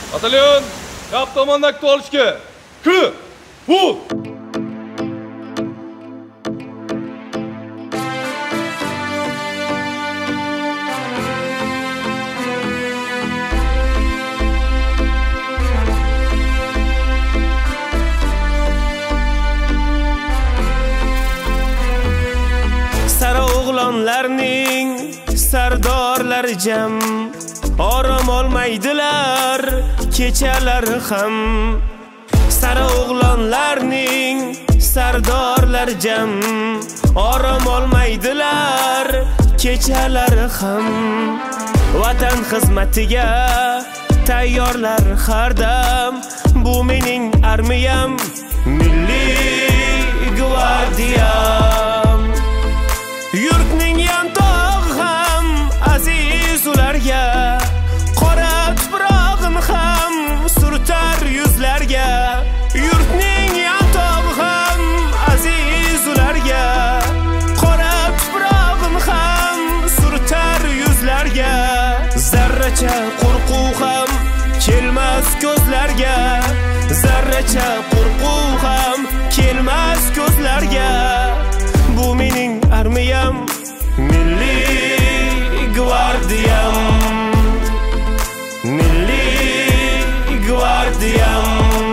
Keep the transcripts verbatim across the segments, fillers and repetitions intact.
Batalyon, yap tomondagi olishga. Ku, bu. Sara o'g'lonlarning sardorlari jam, orom olmaydilar kechalari ham. Sara o'g'lonlarning sardorlari jam, orom olmaydilar kechalari ham. Vatan xizmatiga tayyorlar har dam, bu mening armiyam, milliy gvardiyam. Yurtning yantog'i ham aziz ularga, qora tuprog'in ham surtar yuzlarga. Yurtning yantog'i ham aziz ularga, qora tuprog'in ham surtar yuzlarga. Zarracha qo'rquv ham kelmas ko'zlarga, zarracha qo'rquv ham kelmas ko'zlarga. Bu mening armiyam, milliy gvardiyam, milliy gvardiyam.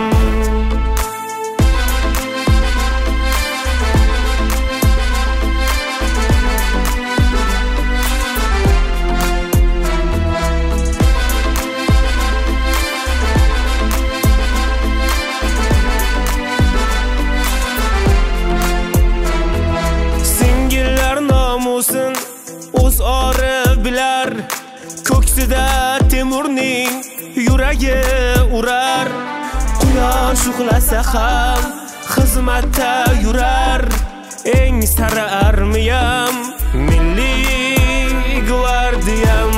O'z ori bilar, ko'ksida Temurning yuragi urar. Quyosh uxlasa ham xizmatda yurar, eng sara armiyam, milliy gvardiyam.